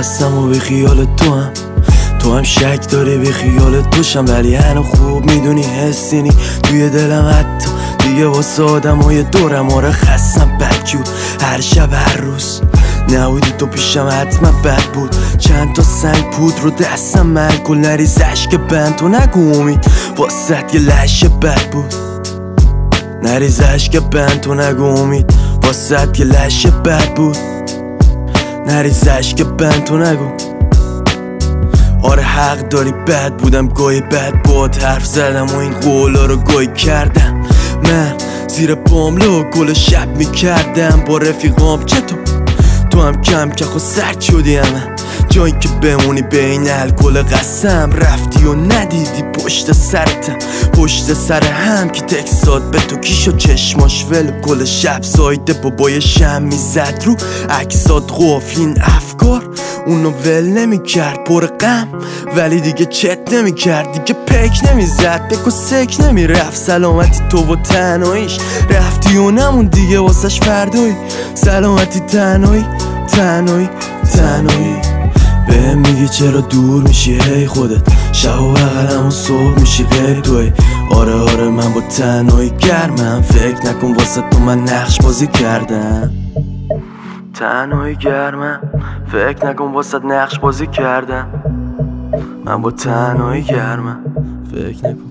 هستم و بی خیال تو هم شک داری بی خیال توشم، ولی هنو خوب میدونی حسینی توی دلم. حتی دیگه واسه آدمای دورم آره خستم بدجور هر شب هر روز نبودی تو پیشم حتما بد بود. چند تا سنگ پود رو دستم ملکل نریز عشق بند تو نگو امید واسه یه لشه بد بود. نریز عشق بند تو نگو امید واسه یه لشه بد بود. نریز عشق بند تو نگو. آره حق داری بد بودم گاهی بد باد حرف زدم و این قولا رو گاهی کردم. من زیر بامله و گل شب میکردم با رفیقام. چطور تو هم کم که خود سرد شدی همه جایی که بمونی بین الکل قسم رفتی و ندیدی پشت سرتم پشت سر هم که تکسات به تو کیش و چشماش ول کل شب سایده بابای شم میزد رو عکسات غافلین افکار اونو ول نمی کرد پر غم ولی دیگه چت نمی کرد دیگه پک نمی زد پک و سک نمی رفت سلامتی تو و تنهاییش رفتی و نمون دیگه واسش فردایی سلامتی تنهایی تنهایی تنهایی. بهم میگی چرا دور میشی هی خودت شب و بغلم و صبح میشی غیر توی. آره من با تنهایی گرمم فکر نکن واسه تو من نقش بازی کردم. تنهایی گرمم فکر نکن واسه نقش بازی کردم. من با تنهایی گرمم فکر نکن.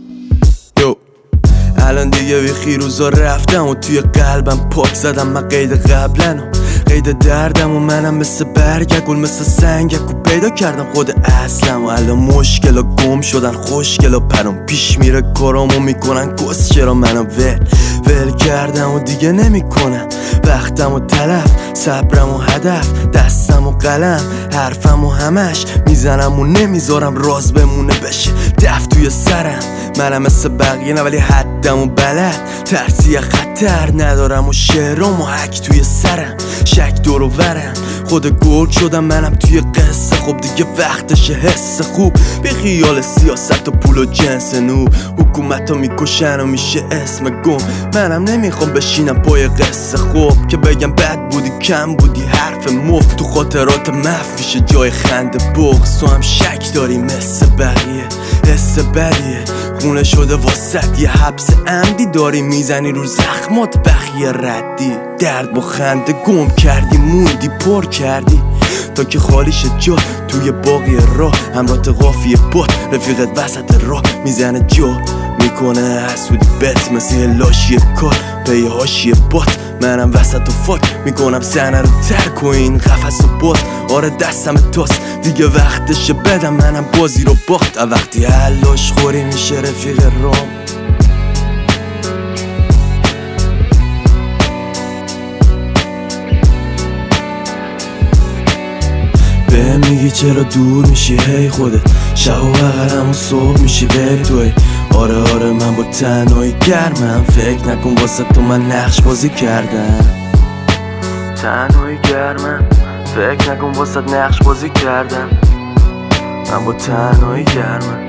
الان دیگه بی خیروزا رفتم و توی قلبم پاک زدم من قید قبلنو قید دردم و منم مثل برگگل مثل سنگک و پیدا کردم خود اصلم و الان مشکل ها گم شدن خوشگل ها پرام پیش میره کارامو میکنن کس چرا منو ول کردم و دیگه نمیکنم وقتم و تلف صبرم و هدف دستم و قلم حرفم و همش میزنم و نمیذارم راز بمونه بشه دف توی سرم. منم مثل بقیه نه ولی حدم و بلد ترسی خطر ندارم و شعرام و حک توی سرم شک دور و ورم خود گرگ شدم منم توی قصه خب دیگه وقتشه حس خوب بی خیال سیاست و پول و جنس نوب حکومت ها میکشن و میشه اسم گم. منم نمیخوام بشینم پای قصه خوب که بگم بد بودی کم بودی حرف مفت تو خاطرات مفیشه جای خنده بغض. تو هم شک داری مثل بقیه حس بدیه خونه شده واسد یه حبس عمدی داری میزنی رو زخمات بخیه ردی درد با خنده گم کردی موندی پر کردی تا که خالیش جا توی باقی راه همراه قافیه باد رفیقت وسط راه میزنه جا میکنه حسودی بت مثل لاشی کار پی هاشی بات. منم وسط و فاک میکنم سنه رو ترک و این قفص و باز. آره دستم تاست دیگه وقتشه بدم منم بازی رو باخت وقتی حلاش خوری میشه رفیق رام. بهم میگی چرا دور میشی هی خودت شب و بغلم و صبح میشی غیر توی. آره من با تنهایی گرمم فکر نکن واسه تو من نقش بازی کردم. تنهایی گرمم فکر نکن واسه نقش بازی کردم. من با تنهایی گرمم